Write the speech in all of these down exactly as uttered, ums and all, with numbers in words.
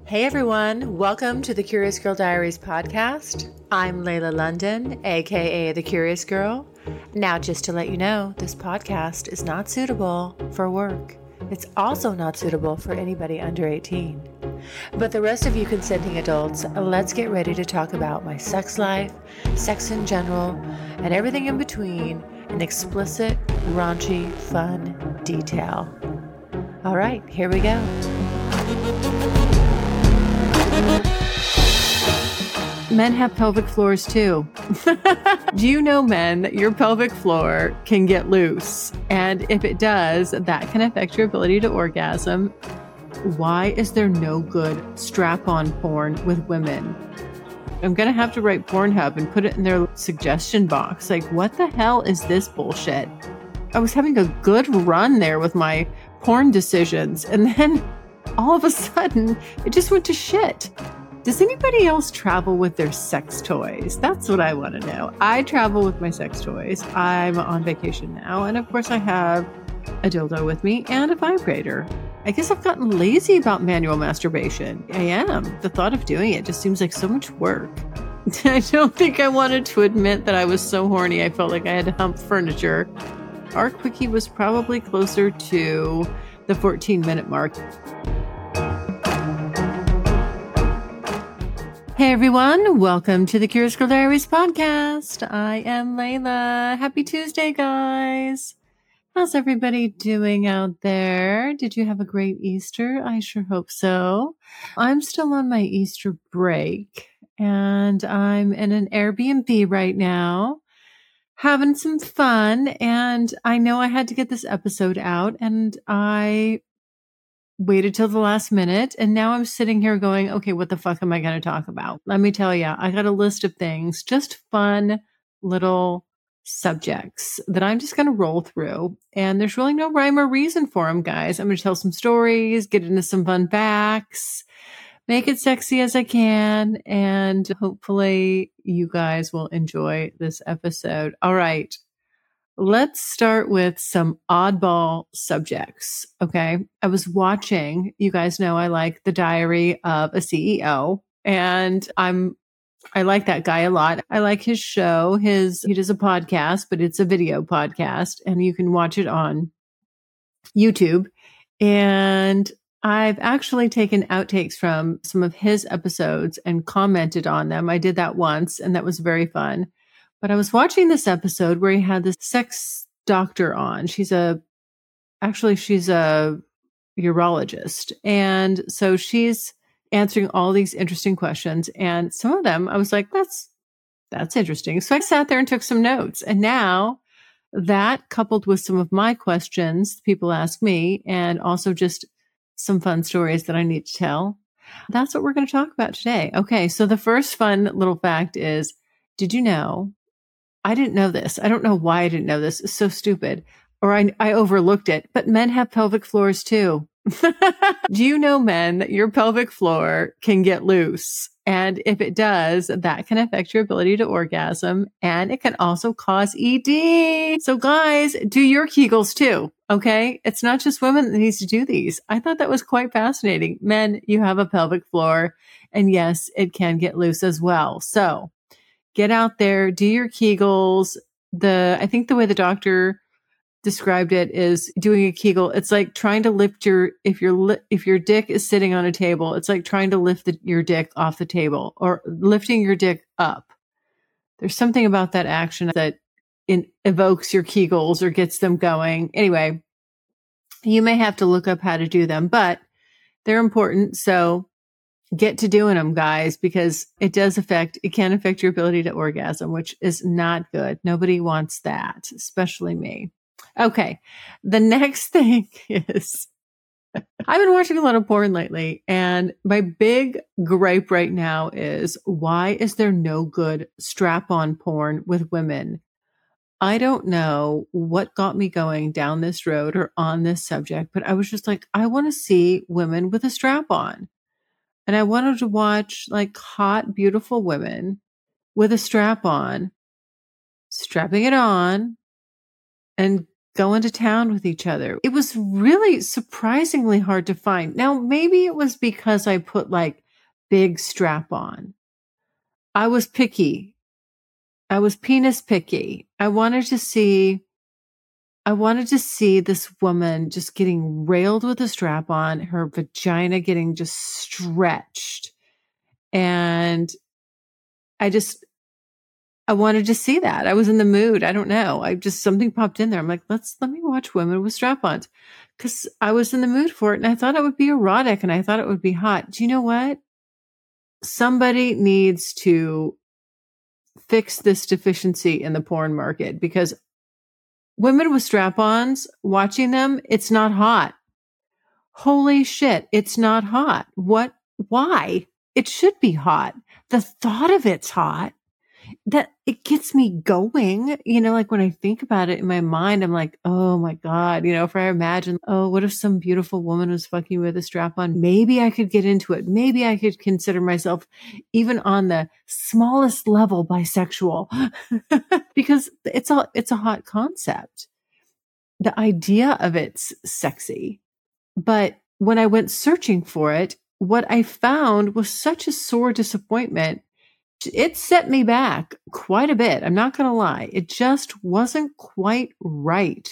Hey everyone, welcome to the Curious Girl Diaries podcast. I'm Layla London, aka The Curious Girl. Now, just to let you know, this podcast is not suitable for work. It's also not suitable for anybody under eighteen. But the rest of you consenting adults, let's get ready to talk about my sex life, sex in general, and everything in between in explicit, raunchy, fun detail. All right, here we go. Men have pelvic floors too. Do you know, men, that your pelvic floor can get loose? And if it does, that can affect your ability to orgasm. Why is there no good strap-on porn with women? I'm going to have to write Pornhub and put it in their suggestion box. Like, what the hell is this bullshit? I was having a good run there with my porn decisions, and then all of a sudden, it just went to shit. Does anybody else travel with their sex toys? That's what I want to know. I travel with my sex toys. I'm on vacation now, and of course I have a dildo with me and a vibrator. I guess I've gotten lazy about manual masturbation. I am. The thought of doing it just seems like so much work. I don't think I wanted to admit that I was so horny I felt like I had to hump furniture. Our quickie was probably closer to the fourteen minute mark. Hey everyone, welcome to the Curious Girl Diaries podcast. I am Layla. Happy Tuesday, guys. How's everybody doing out there? Did you have a great Easter? I sure hope so. I'm still on my Easter break and I'm in an Airbnb right now, having some fun. And I know I had to get this episode out and I waited till the last minute. And now I'm sitting here going, okay, what the fuck am I going to talk about? Let me tell you, I got a list of things, just fun little subjects that I'm just going to roll through. And there's really no rhyme or reason for them, guys. I'm going to tell some stories, get into some fun facts, make it sexy as I can. And hopefully you guys will enjoy this episode. All right. Let's start with some oddball subjects. Okay. I was watching, you guys know I like The Diary of a C E O, and I'm, I like that guy a lot. I like his show. His, he does a podcast, but it's a video podcast and you can watch it on YouTube. And I've actually taken outtakes from some of his episodes and commented on them. I did that once and that was very fun. But I was watching this episode where he had this sex doctor on. She's a, actually, she's a urologist. And so she's answering all these interesting questions. And some of them, I was like, that's, that's interesting. So I sat there and took some notes. And now that coupled with some of my questions people ask me, and also just some fun stories that I need to tell, that's what we're going to talk about today. Okay. So the first fun little fact is, did you know, I didn't know this. I don't know why I didn't know this. It's so stupid. Or I, I overlooked it. But men have pelvic floors too. Do you know, men, that your pelvic floor can get loose? And if it does, that can affect your ability to orgasm. And it can also cause E D. So guys, do your Kegels too. Okay. It's not just women that needs to do these. I thought that was quite fascinating. Men, you have a pelvic floor. And yes, it can get loose as well. So get out there, do your Kegels. The, I think the way the doctor described it is doing a Kegel. It's like trying to lift your, if your, li- if your dick is sitting on a table, it's like trying to lift the, your dick off the table or lifting your dick up. There's something about that action that in, evokes your Kegels or gets them going. Anyway, you may have to look up how to do them, but they're important. So get to doing them, guys, because it does affect, it can affect your ability to orgasm, which is not good. Nobody wants that, especially me. Okay. The next thing is, I've been watching a lot of porn lately, and my big gripe right now is, why is there no good strap-on porn with women? I don't know what got me going down this road or on this subject, but I was just like, I want to see women with a strap on. And I wanted to watch like hot, beautiful women with a strap on, strapping it on and going to town with each other. It was really surprisingly hard to find. Now, maybe it was because I put like big strap on. I was picky. I was penis picky. I wanted to see, I wanted to see this woman just getting railed with a strap on, her vagina getting just stretched. And I just, I wanted to see that. I was in the mood. I don't know. I just, something popped in there. I'm like, let's, let me watch women with strap-ons, because I was in the mood for it. And I thought it would be erotic and I thought it would be hot. Do you know what? Somebody needs to fix this deficiency in the porn market, because women with strap-ons, watching them, it's not hot. Holy shit. It's not hot. What? Why? It should be hot. The thought of it's hot. That it gets me going, you know, like when I think about it in my mind, I'm like, oh my God, you know, if I imagine, oh, what if some beautiful woman was fucking with a strap on? Maybe I could get into it. Maybe I could consider myself even on the smallest level bisexual because it's a, it's a hot concept. The idea of it's sexy. But when I went searching for it, what I found was such a sore disappointment. It set me back quite a bit. I'm not going to lie. It just wasn't quite right.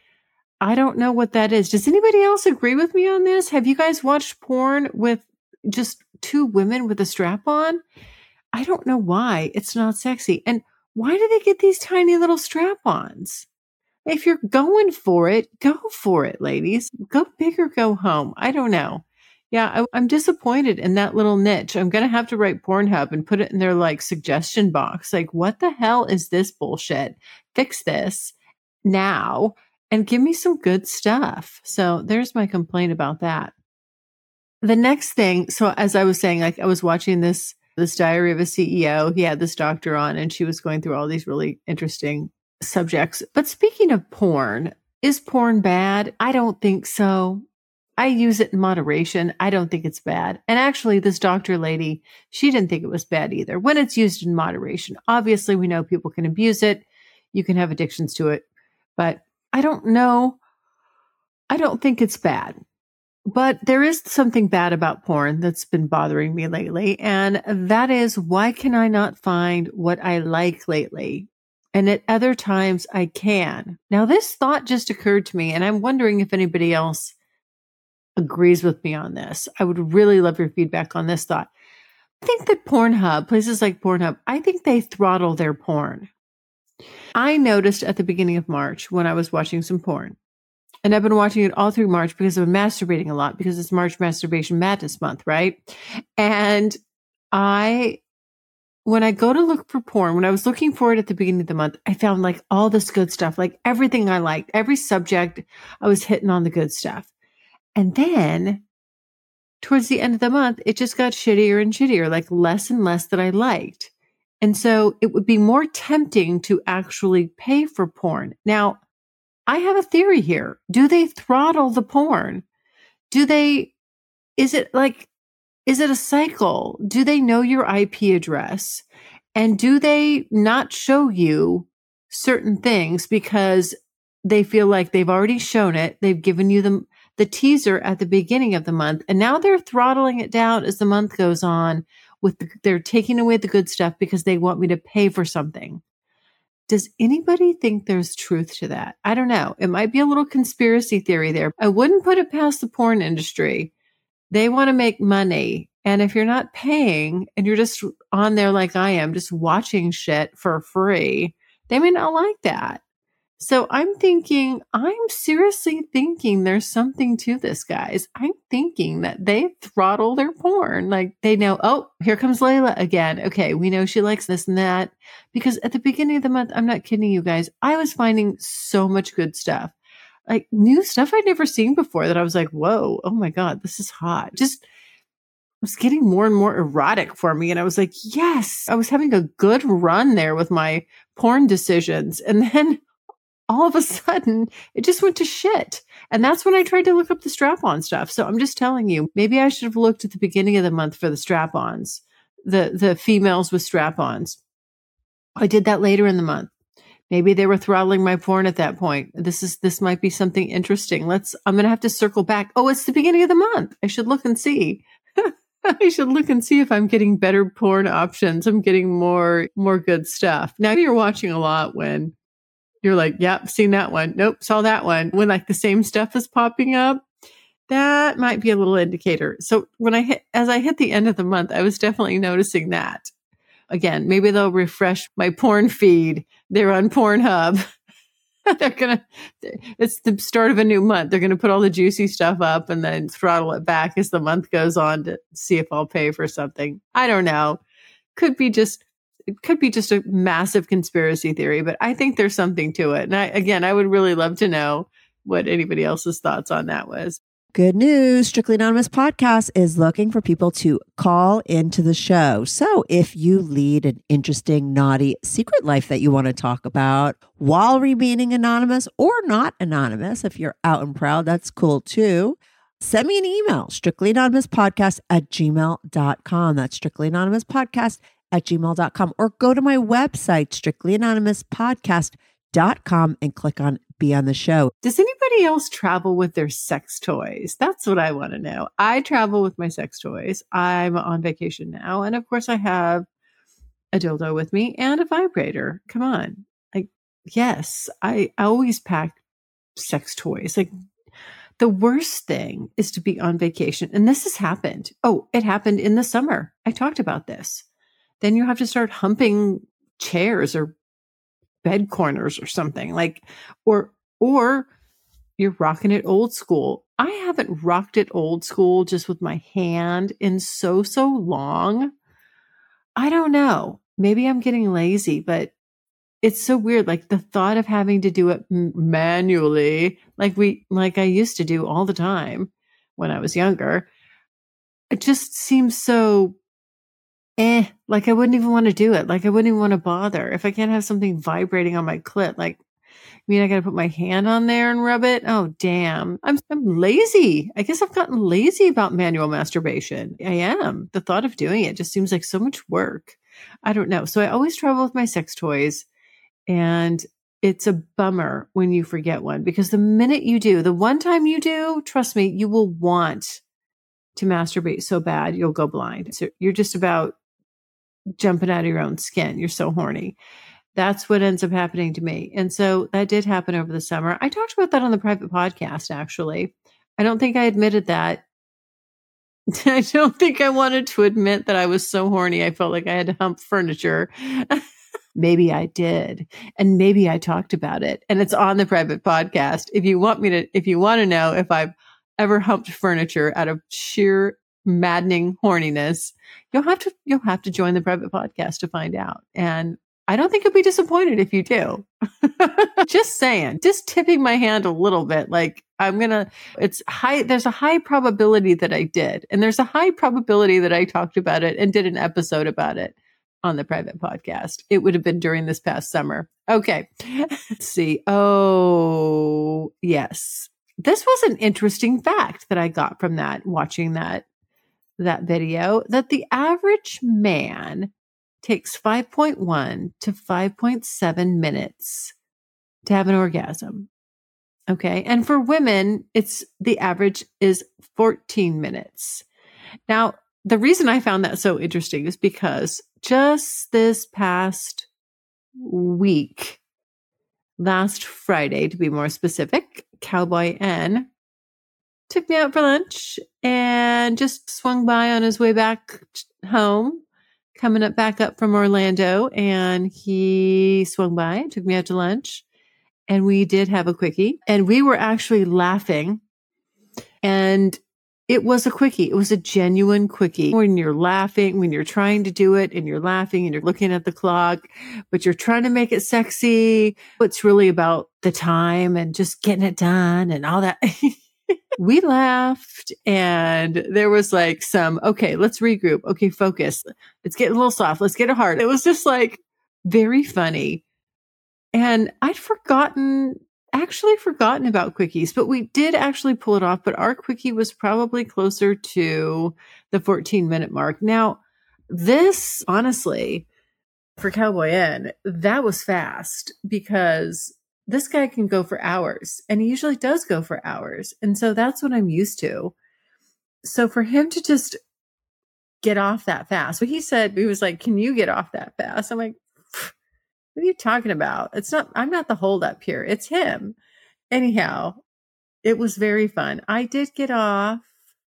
I don't know what that is. Does anybody else agree with me on this? Have you guys watched porn with just two women with a strap on? I don't know why it's not sexy. And why do they get these tiny little strap-ons? If you're going for it, go for it, ladies. Go big or go home. I don't know. Yeah, I, I'm disappointed in that little niche. I'm going to have to write Pornhub and put it in their like suggestion box. Like, what the hell is this bullshit? Fix this now and give me some good stuff. So there's my complaint about that. The next thing, so as I was saying, like I was watching this, this Diary of a C E O. He had this doctor on and she was going through all these really interesting subjects. But speaking of porn, is porn bad? I don't think so. I use it in moderation. I don't think it's bad. And actually, this doctor lady, she didn't think it was bad either when it's used in moderation. Obviously, we know people can abuse it. You can have addictions to it. But I don't know. I don't think it's bad. But there is something bad about porn that's been bothering me lately. And that is, why can I not find what I like lately? And at other times, I can. Now, this thought just occurred to me, and I'm wondering if anybody else agrees with me on this. I would really love your feedback on this thought. I think that Pornhub, places like Pornhub, I think they throttle their porn. I noticed at the beginning of March when I was watching some porn, and I've been watching it all through March because I've been masturbating a lot because it's March Masturbation Madness month, right? And I, when I go to look for porn, when I was looking for it at the beginning of the month, I found like all this good stuff, like everything I liked, every subject, I was hitting on the good stuff. And then towards the end of the month, it just got shittier and shittier, like less and less that I liked. And so it would be more tempting to actually pay for porn. Now, I have a theory here. Do they throttle the porn? Do they, is it like, is it a cycle? Do they know your I P address? And do they not show you certain things because they feel like they've already shown it? They've given you the, the teaser at the beginning of the month, and now they're throttling it down as the month goes on. With the, they're taking away the good stuff because they want me to pay for something. Does anybody think there's truth to that? I don't know. It might be a little conspiracy theory there. I wouldn't put it past the porn industry. They want to make money. And if you're not paying and you're just on there like I am, just watching shit for free, they may not like that. So I'm thinking, I'm seriously thinking there's something to this, guys. I'm thinking that they throttle their porn. Like they know, oh, here comes Layla again. Okay, we know she likes this and that. Because at the beginning of the month, I'm not kidding you guys, I was finding so much good stuff. Like new stuff I'd never seen before that I was like, whoa, oh my God, this is hot. Just it was getting more and more erotic for me. And I was like, yes, I was having a good run there with my porn decisions. And then all of a sudden, it just went to shit. And that's when I tried to look up the strap-on stuff. So I'm just telling you, maybe I should have looked at the beginning of the month for the strap-ons, the, the females with strap-ons. I did that later in the month Maybe they were throttling my porn at that point. This is, this might be something interesting. Let's, I'm going to have to circle back. Oh, it's the beginning of the month. I should look and see. I should look and see if I'm getting better porn options. I'm getting more, more good stuff. Now you're watching a lot when you're like, yep, seen that one. Nope, saw that one. When like the same stuff is popping up, that might be a little indicator. So when I hit, as I hit the end of the month, I was definitely noticing that. Again, maybe they'll refresh my porn feed. They're on Pornhub. They're going to, it's the start of a new month. They're going to put all the juicy stuff up and then throttle it back as the month goes on to see if I'll pay for something. I don't know. Could be just, it could be just a massive conspiracy theory, but I think there's something to it. And I, again, I would really love to know what anybody else's thoughts on that was. Good news. Strictly Anonymous Podcast is looking for people to call into the show. So if you lead an interesting, naughty secret life that you want to talk about while remaining anonymous or not anonymous, if you're out and proud, that's cool too. Send me an email, strictly anonymous podcast at gmail dot com. That's strictly anonymous podcast at gmail dot com. Or go to my website, strictly anonymous podcast dot com, and click on Be on the Show. Does anybody else travel with their sex toys? That's what I want to know. I travel with my sex toys. I'm on vacation now. And of course I have a dildo with me and a vibrator. Come on. Like, yes, I, I always pack sex toys. Like, the worst thing is to be on vacation. And this has happened. Oh, it happened in the summer. I talked about this. Then you have to start humping chairs or bed corners or something like, or, or you're rocking it old school. I haven't rocked it old school just with my hand in so, so long. I don't know. Maybe I'm getting lazy, but it's so weird. Like the thought of having to do it m- manually, like we, like I used to do all the time when I was younger, it just seems so eh, like I wouldn't even want to do it. Like I wouldn't even want to bother. If I can't have something vibrating on my clit, like, I mean, I got to put my hand on there and rub it. Oh, damn. I'm, I'm lazy. I guess I've gotten lazy about manual masturbation. I am. The thought of doing it just seems like so much work. I don't know. So I always travel with my sex toys, and it's a bummer when you forget one, because the minute you do, the one time you do, trust me, you will want to masturbate so bad, you'll go blind. So you're just about jumping out of your own skin. You're so horny. That's what ends up happening to me. And so that did happen over the summer. I talked about that on the private podcast, actually. I don't think I admitted that. I don't think I wanted to admit that I was so horny. I felt like I had to hump furniture. Maybe I did. And maybe I talked about it. And it's on the private podcast. If you want me to, if you want to know if I've ever humped furniture out of sheer maddening horniness, you'll have to, you'll have to join the private podcast to find out. And I don't think you'll be disappointed if you do. Just saying, just tipping my hand a little bit. Like I'm going to, it's high. There's a high probability that I did. And there's a high probability that I talked about it and did an episode about it on the private podcast. It would have been during this past summer. Okay. Let's see. Oh, yes. This was an interesting fact that I got from that, watching that, that video, that the average man takes five point one to five point seven minutes to have an orgasm. Okay. And for women, it's the average is fourteen minutes. Now, the reason I found that so interesting is because just this past week, last Friday, to be more specific, Cowboy N took me out for lunch and just swung by on his way back home, coming up back up from Orlando. And he swung by, took me out to lunch, and we did have a quickie. And we were actually laughing. And it was a quickie. It was a genuine quickie. When you're laughing, when you're trying to do it and you're laughing and you're looking at the clock, but you're trying to make it sexy. It's really about the time and just getting it done and all that. We laughed, and there was like some, okay, let's regroup. Okay, focus. Let's get a little soft. Let's get it hard. It was just like very funny. And I'd forgotten actually forgotten about quickies, but we did actually pull it off. But our quickie was probably closer to the fourteen minute mark. Now, this honestly, for Cowboy Inn, that was fast because this guy can go for hours and he usually does go for hours. And so that's what I'm used to. So for him to just get off that fast, so he said, he was like, can you get off that fast? I'm like, what are you talking about? It's not, I'm not the holdup here. It's him. Anyhow, it was very fun. I did get off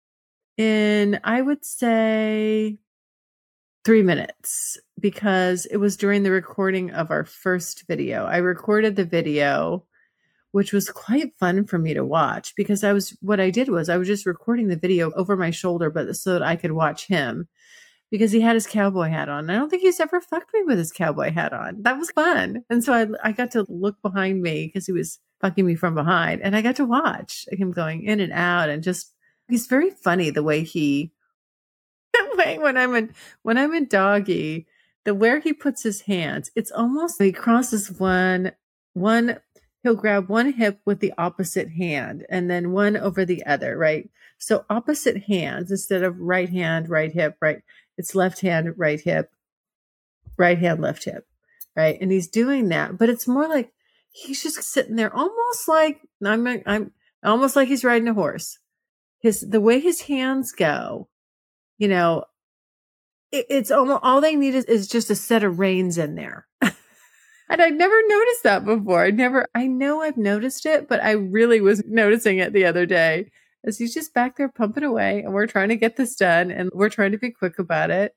in, I would say, three minutes because it was during the recording of our first video. I recorded the video, which was quite fun for me to watch because I was, what I did was I was just recording the video over my shoulder, but so that I could watch him because he had his cowboy hat on. I don't think he's ever fucked me with his cowboy hat on. That was fun. And so I, I got to look behind me because he was fucking me from behind and I got to watch him going in and out and just, he's very funny the way he, the way when I'm in, when I'm in doggy, the where he puts his hands, it's almost like he crosses one, one, he'll grab one hip with the opposite hand and then one over the other, right? So opposite hands instead of right hand, right hip, right. It's left hand, right hip, right hand, left hip, right? And he's doing that, but it's more like he's just sitting there almost like, I'm, I'm almost like he's riding a horse. His, the way his hands go, you know, it, it's almost, all they need is, is just a set of reins in there. And I never noticed that before. I never, I know I've noticed it, but I really was noticing it the other day as he's just back there pumping away and we're trying to get this done and we're trying to be quick about it.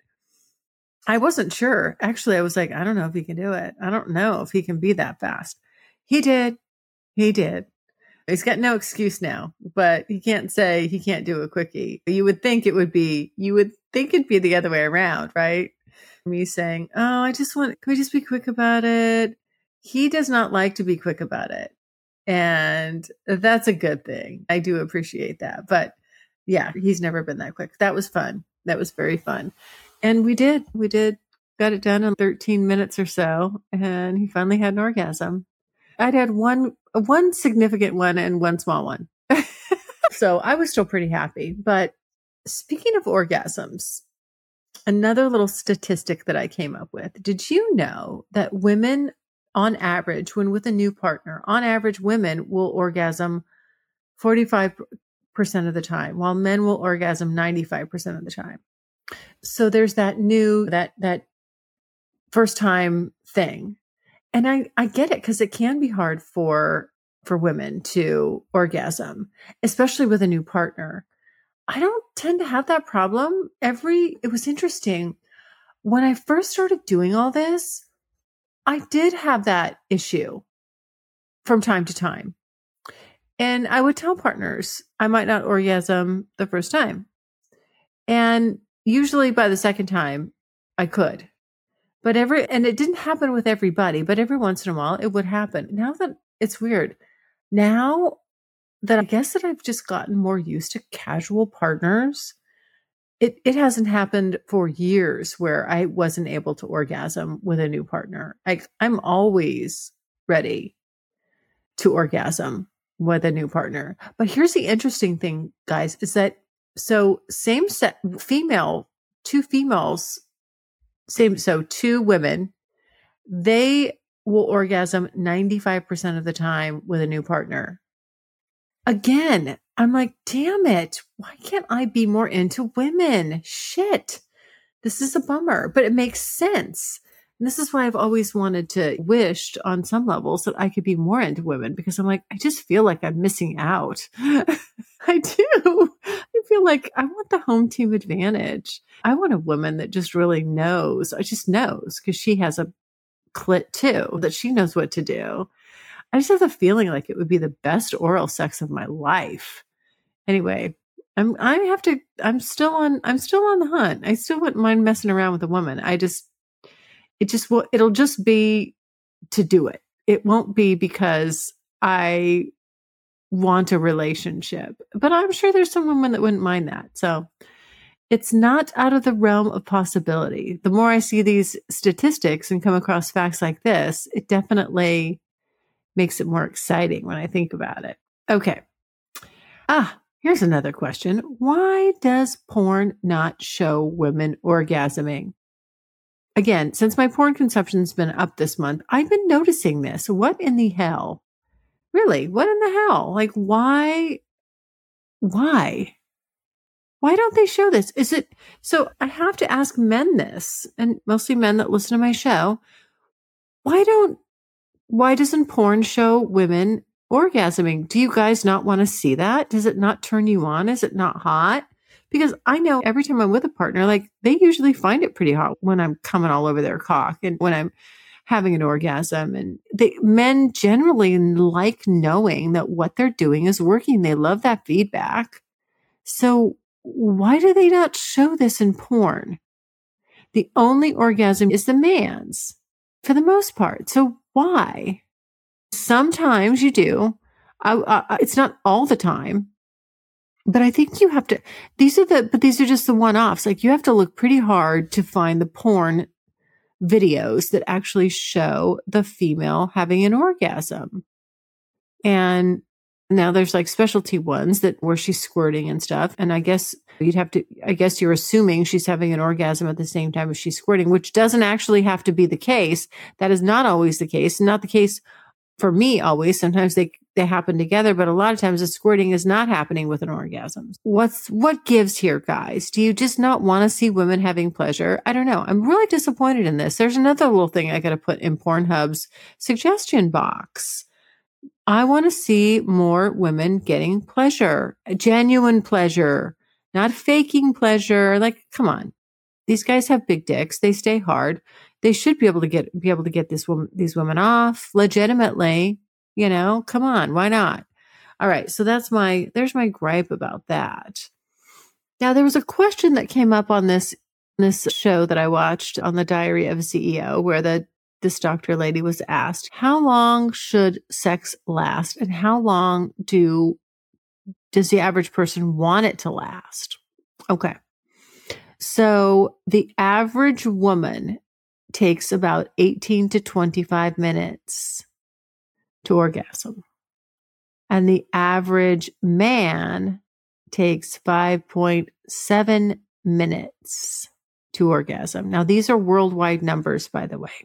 I wasn't sure. Actually, I was like, I don't know if he can do it. I don't know if he can be that fast. He did. He did. He's got no excuse now, but he can't say he can't do a quickie. You would think it would be, you would think it'd be the other way around, right? Me saying, oh, I just want, can we just be quick about it? He does not like to be quick about it. And that's a good thing. I do appreciate that. But yeah, he's never been that quick. That was fun. That was very fun. And we did, we did, got it done in thirteen minutes or so. And he finally had an orgasm. I'd had one, one significant one and one small one. So I was still pretty happy. But speaking of orgasms, another little statistic that I came up with. Did you know that women, on average, when with a new partner, on average, women will orgasm forty-five percent of the time, while men will orgasm ninety-five percent of the time. So there's that new, that, that first time thing. And I, I get it because it can be hard for, for women to orgasm, especially with a new partner. I don't tend to have that problem. Every, it was interesting. When I first started doing all this, I did have that issue from time to time. And I would tell partners I might not orgasm the first time. And usually by the second time, I could. But every, and it didn't happen with everybody, but every once in a while it would happen. Now that it's weird, now that I guess that I've just gotten more used to casual partners, it, it hasn't happened for years where I wasn't able to orgasm with a new partner. I, I'm always ready to orgasm with a new partner. But here's the interesting thing, guys, is that so same set female, two females, same, so two women, they will orgasm ninety-five percent of the time with a new partner. Again, I'm like, damn it. Why can't I be more into women? Shit. This is a bummer, but it makes sense. And this is why I've always wanted to wished on some levels that I could be more into women because I'm like, I just feel like I'm missing out. I do. I feel like I want the home team advantage. I want a woman that just really knows. I just knows because she has a clit too, that she knows what to do. I just have the feeling like it would be the best oral sex of my life. Anyway, I'm, I have to, I'm still on, I'm still on the hunt. I still wouldn't mind messing around with a woman. I just, it just will, it'll just be to do it. It won't be because I want a relationship, but I'm sure there's some women that wouldn't mind that. So it's not out of the realm of possibility. The more I see these statistics and come across facts like this, it definitely makes it more exciting when I think about it. Okay. Ah, here's another question. Why does porn not show women orgasming? again, since my porn consumption's been up this month, I've been noticing this. What in the hell? Really? What in the hell? Like, why? Why? Why don't they show this? Is it so? I have to ask men this, and mostly men that listen to my show. Why don't? Why doesn't porn show women orgasming? Do you guys not want to see that? Does it not turn you on? Is it not hot? Because I know every time I'm with a partner, like they usually find it pretty hot when I'm coming all over their cock and when I'm having an orgasm. And they, men generally like knowing that what they're doing is working. They love that feedback. So why do they not show this in porn? The only orgasm is the man's for the most part. So why? Sometimes you do. I, I, it's not all the time. But I think you have to, these are the, but these are just the one-offs. Like you have to look pretty hard to find the porn videos that actually show the female having an orgasm. And now there's like specialty ones that where she's squirting and stuff. And I guess you'd have to, I guess you're assuming she's having an orgasm at the same time as she's squirting, which doesn't actually have to be the case. That is not always the case. Not the case for me always. Sometimes they they happen together, but a lot of times the squirting is not happening with an orgasm. What's, what gives here, guys? Do you just not want to see women having pleasure? I don't know. I'm really disappointed in this. There's another little thing I got to put in Pornhub's suggestion box. I want to see more women getting pleasure, genuine pleasure, not faking pleasure. Like, come on. These guys have big dicks. They stay hard. They should be able to get, be able to get this woman, these women off legitimately. You know, come on, why not? All right. So that's my, there's my gripe about that. Now there was a question that came up on this, this show that I watched on the Diary of a C E O, where the, this doctor lady was asked, how long should sex last and how long do, does the average person want it to last? Okay. So the average woman takes about eighteen to twenty-five minutes to orgasm. And the average man takes five point seven minutes to orgasm. Now, these are worldwide numbers, by the way.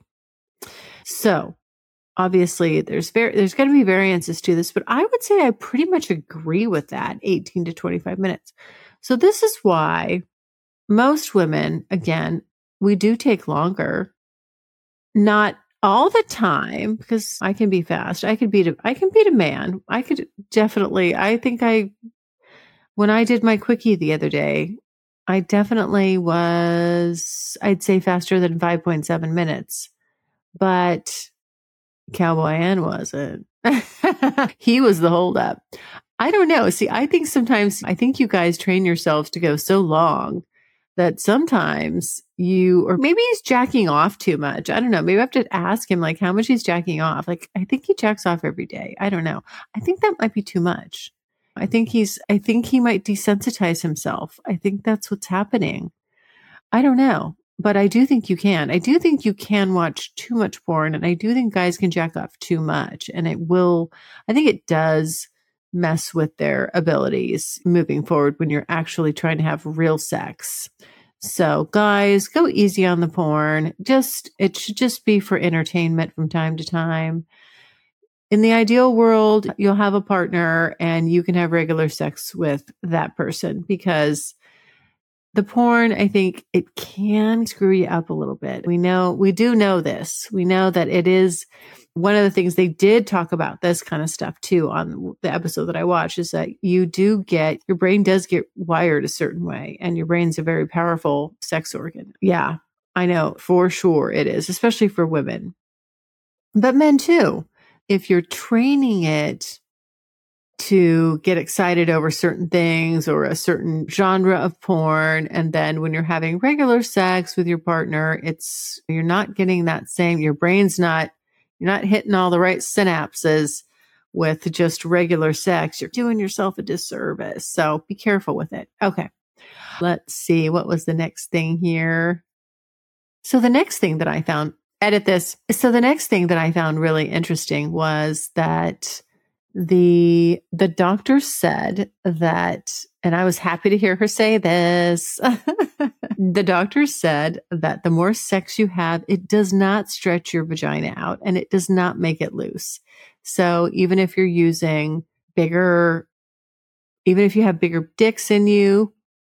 So obviously there's var- there's going to be variances to this, but I would say I pretty much agree with that, eighteen to twenty-five minutes. So this is why most women, again, we do take longer, not all the time, because I can be fast. I could beat a, I can beat a man. I could definitely, I think I, when I did my quickie the other day, I definitely was, I'd say faster than five point seven minutes, but Cowboy Ann wasn't. He was the holdup. I don't know. See, I think sometimes, I think you guys train yourselves to go so long that sometimes you, or maybe he's jacking off too much. I don't know. Maybe I have to ask him like how much he's jacking off. Like, I think he jacks off every day. I don't know. I think that might be too much. I think he's, I think he might desensitize himself. I think that's what's happening. I don't know, but I do think you can. I do think you can watch too much porn, and I do think guys can jack off too much, and it will, I think it does mess with their abilities moving forward when you're actually trying to have real sex. So guys, go easy on the porn. Just, it should just be for entertainment from time to time. In the ideal world, you'll have a partner and you can have regular sex with that person, because the porn, I think it can screw you up a little bit. We know, we do know this. We know that it is one of the things they did talk about this kind of stuff too on the episode that I watched, is that you do get, your brain does get wired a certain way, and your brain's a very powerful sex organ. Yeah, I know for sure it is, especially for women, but men too. If you're training it to get excited over certain things or a certain genre of porn, and then when you're having regular sex with your partner, it's, you're not getting that same, your brain's not, you're not hitting all the right synapses with just regular sex. You're doing yourself a disservice. So be careful with it. Okay. Let's see. What was the next thing here? So the next thing that I found, edit this. So the next thing that I found really interesting was that the, the doctor said that, and I was happy to hear her say this. The doctor said that the more sex you have, it does not stretch your vagina out and it does not make it loose. So even if you're using bigger, even if you have bigger dicks in you,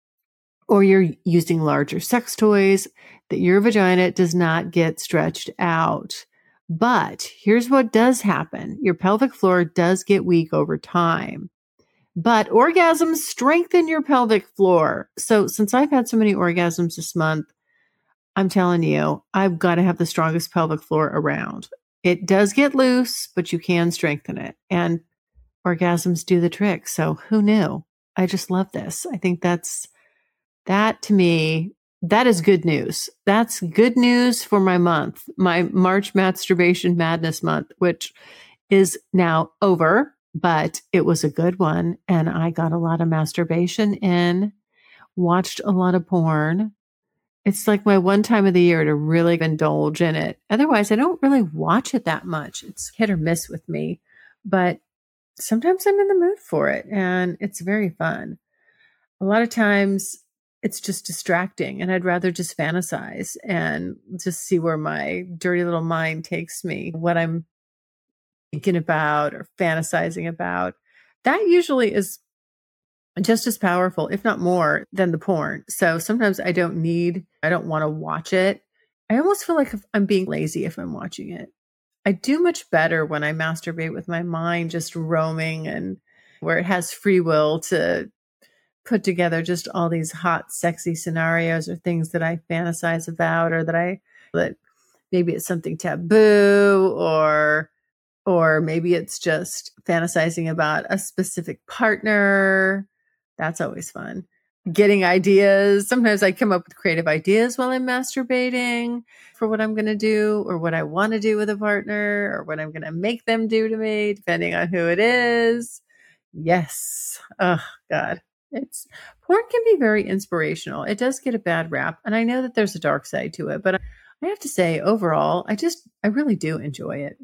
or you're using larger sex toys, that your vagina does not get stretched out. But here's what does happen. Your pelvic floor does get weak over time. But orgasms strengthen your pelvic floor. So since I've had so many orgasms this month, I'm telling you, I've got to have the strongest pelvic floor around. It does get loose, but you can strengthen it. And orgasms do the trick. So who knew? I just love this. I think that's, that to me, that is good news. That's good news for my month, my March Masturbation Madness month, which is now over, but it was a good one. And I got a lot of masturbation in, watched a lot of porn. It's like my one time of the year to really indulge in it. Otherwise, I don't really watch it that much. It's hit or miss with me, but sometimes I'm in the mood for it and it's very fun. A lot of times it's just distracting and I'd rather just fantasize and just see where my dirty little mind takes me, what I'm thinking about or fantasizing about. That usually is just as powerful, if not more, than the porn. So sometimes I don't need, I don't want to watch it. I almost feel like I'm being lazy if I'm watching it. I do much better when I masturbate with my mind just roaming and where it has free will to put together just all these hot, sexy scenarios or things that I fantasize about, or that I, that maybe it's something taboo, or, or maybe it's just fantasizing about a specific partner. That's always fun. Getting ideas. Sometimes I come up with creative ideas while I'm masturbating for what I'm going to do or what I want to do with a partner or what I'm going to make them do to me, depending on who it is. Yes. Oh, God. It's porn can be very inspirational. It does get a bad rap. And I know that there's a dark side to it, but I have to say overall, I just, I really do enjoy it.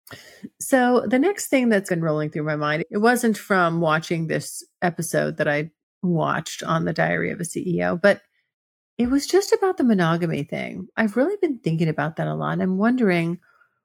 So the next thing that's been rolling through my mind, it wasn't from watching this episode that I watched on the Diary of a C E O, but it was just about the monogamy thing. I've really been thinking about that a lot. I'm wondering,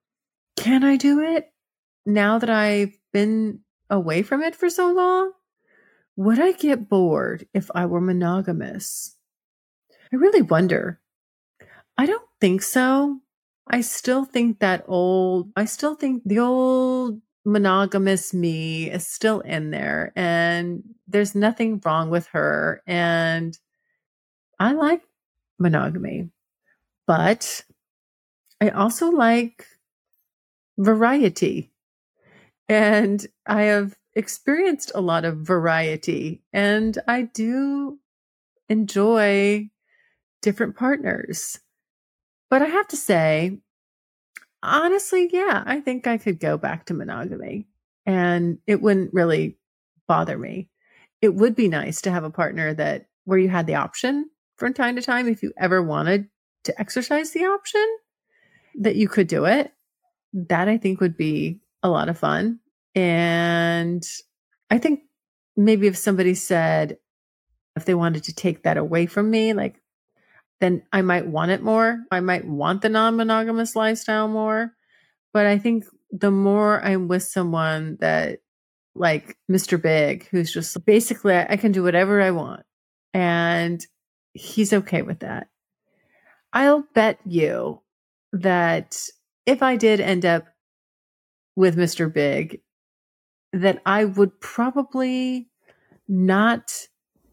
can I do it now that I've been away from it for so long? Would I get bored if I were monogamous? I really wonder. I don't think so. I still think that old, I still think the old monogamous me is still in there and there's nothing wrong with her. And I like monogamy, but I also like variety. And I have experienced a lot of variety and I do enjoy different partners. But I have to say, honestly, yeah, I think I could go back to monogamy and it wouldn't really bother me. It would be nice to have a partner that where you had the option from time to time, if you ever wanted to exercise the option, that you could do it. That I think would be a lot of fun. And I think maybe if somebody said, if they wanted to take that away from me, like, then I might want it more. I might want the non-monogamous lifestyle more. But I think the more I'm with someone that, like Mister Big, who's just basically, I can do whatever I want. And he's okay with that. I'll bet you that if I did end up with Mister Big, that I would probably not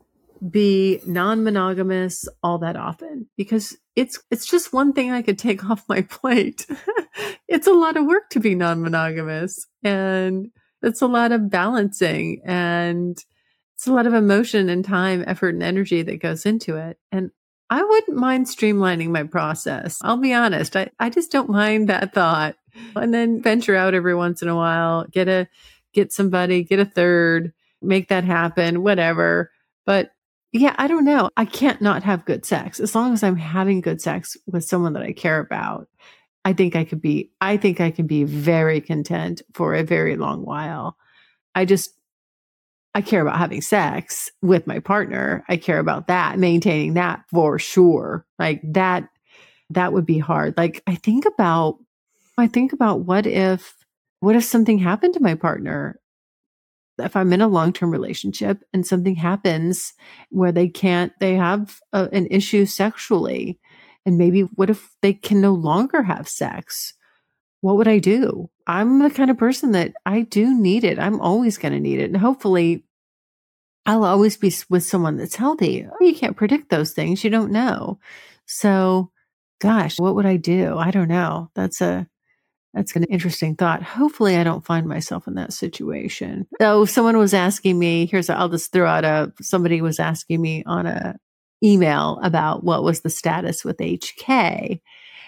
be non-monogamous all that often because it's it's just one thing I could take off my plate. It's a lot of work to be non-monogamous and it's a lot of balancing and it's a lot of emotion and time, effort and energy that goes into it. And I wouldn't mind streamlining my process. I'll be honest. I, I just don't mind that thought. And then venture out every once in a while, get a get somebody, get a third, make that happen, whatever. But yeah, I don't know. I can't not have good sex. As long as I'm having good sex with someone that I care about, I think I could be, I think I can be very content for a very long while. I just, I care about having sex with my partner. I care about that, maintaining that for sure. Like that, that would be hard. Like I think about, I think about what if, what if something happened to my partner? If I'm in a long-term relationship and something happens where they can't, they have a, an issue sexually, and maybe what if they can no longer have sex? What would I do? I'm the kind of person that I do need it. I'm always going to need it. And hopefully I'll always be with someone that's healthy. You can't predict those things. You don't know. So gosh, what would I do? I don't know. That's a, That's an interesting thought. Hopefully I don't find myself in that situation. So someone was asking me, here's, I'll just throw out a, somebody was asking me on a email about what was the status with H K.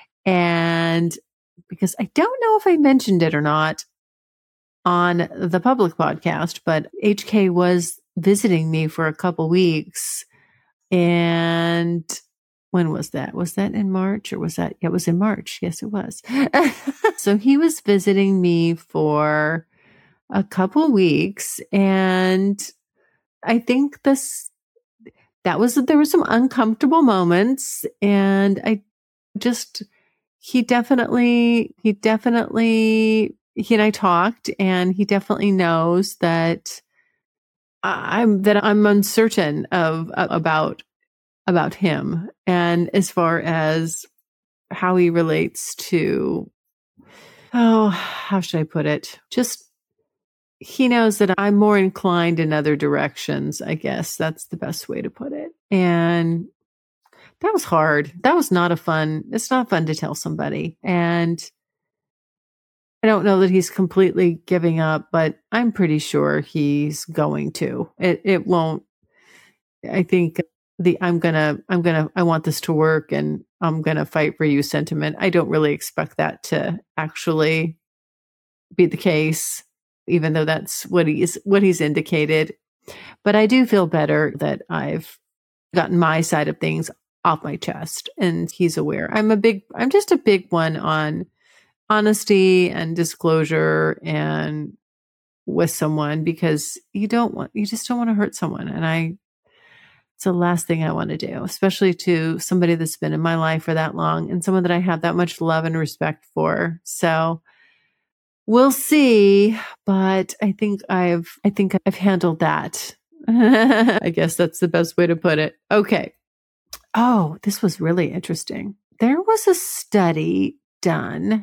And because I don't know if I mentioned it or not on the public podcast, but H K was visiting me for a couple weeks. And when was that? Was that in March or was that? It was in March. Yes, it was. So he was visiting me for a couple weeks. And I think this, that was, there were some uncomfortable moments. And I just, he definitely, he definitely, he and I talked, and he definitely knows that I'm, that I'm uncertain of, about about him, and as far as how he relates to, oh, how should I put it? Just, he knows that I'm more inclined in other directions. I guess that's the best way to put it. And that was hard. That was not a fun, it's not fun to tell somebody. And I don't know that he's completely giving up, but I'm pretty sure he's going to. It, it won't, I think, the I'm gonna, I'm gonna, I want this to work and I'm gonna fight for you sentiment. I don't really expect that to actually be the case, even though that's what he's, what he's indicated. But I do feel better that I've gotten my side of things off my chest and he's aware. I'm a big, I'm just a big one on honesty and disclosure and with someone, because you don't want, you just don't want to hurt someone. And I, it's the last thing I want to do, especially to somebody that's been in my life for that long and someone that I have that much love and respect for. So we'll see, but I think I've, I think I've handled that. I guess that's the best way to put it. Okay. Oh, this was really interesting. There was a study done,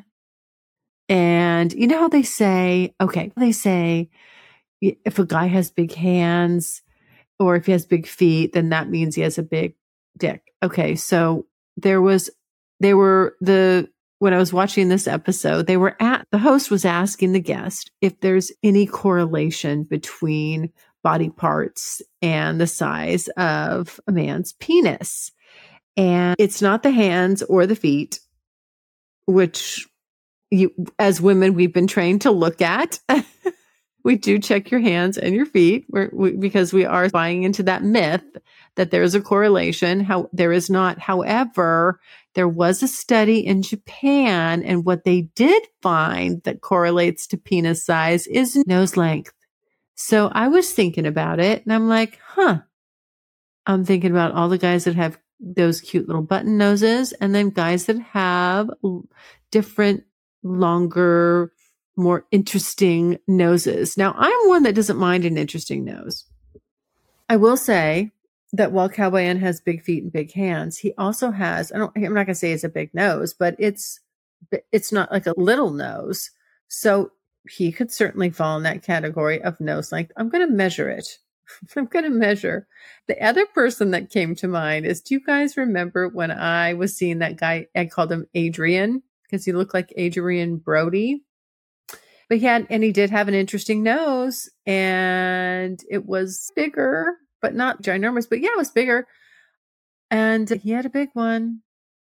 and you know how they say, okay, they say if a guy has big hands, or if he has big feet, then that means he has a big dick. Okay. So there was, they were the, when I was watching this episode, they were at, the host was asking the guest if there's any correlation between body parts and the size of a man's penis. And it's not the hands or the feet, which you, as women, we've been trained to look at. We do check your hands and your feet we're, we, because we are buying into that myth that there is a correlation. How there is not. However, there was a study in Japan, and what they did find that correlates to penis size is nose length. So I was thinking about it, and I'm like, huh. I'm thinking about all the guys that have those cute little button noses, and then guys that have different, longer, more interesting noses. Now, I'm one that doesn't mind an interesting nose. I will say that while Cowboy Ann has big feet and big hands, he also has, I don't, I'm not going to say it's a big nose, but it's, it's not like a little nose. So he could certainly fall in that category of nose length. I'm going to measure it. I'm going to measure. The other person that came to mind is, do you guys remember when I was seeing that guy, I called him Adrian because he looked like Adrian Brody. But he had, and he did have an interesting nose, and it was bigger, but not ginormous, but yeah, it was bigger. And he had a big one.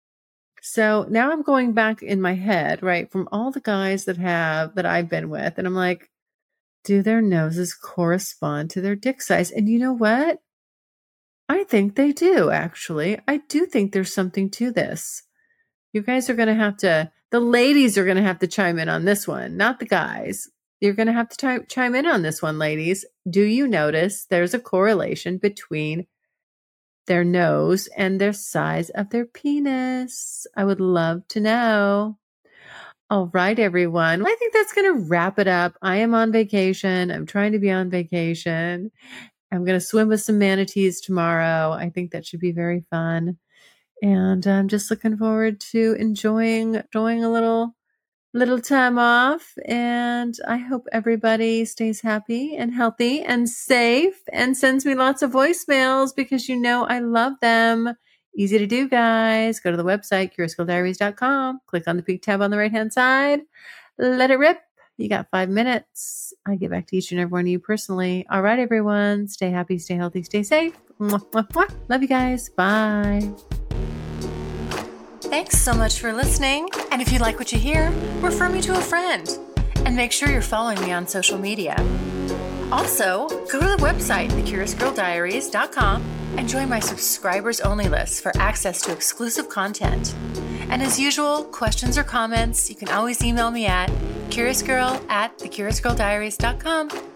So now I'm going back in my head, right, from all the guys that have, that I've been with. And I'm like, do their noses correspond to their dick size? And you know what? I think they do, actually. I do think there's something to this. You guys are going to have to, the ladies are going to have to chime in on this one, not the guys. you're going to have to ty- chime in on this one, ladies. Do you notice there's a correlation between their nose and their size of their penis? I would love to know. All right, everyone. I think that's going to wrap it up. I am on vacation. I'm trying to be on vacation. I'm going to swim with some manatees tomorrow. I think that should be very fun. And I'm just looking forward to enjoying, enjoying a little, little time off. And I hope everybody stays happy and healthy and safe and sends me lots of voicemails because you know I love them. Easy to do, guys. Go to the website, curious girl diaries dot com. Click on the pink tab on the right-hand side. Let it rip. You got five minutes. I get back to each and every one of you personally. All right, everyone. Stay happy, stay healthy, stay safe. Mwah, mwah, mwah. Love you guys. Bye. Thanks so much for listening. And if you like what you hear, refer me to a friend. And make sure you're following me on social media. Also, go to the website, the curious girl diaries dot com, and join my subscribers only list for access to exclusive content. And as usual, questions or comments, you can always email me at curiousgirl at the curious girl diaries dot com.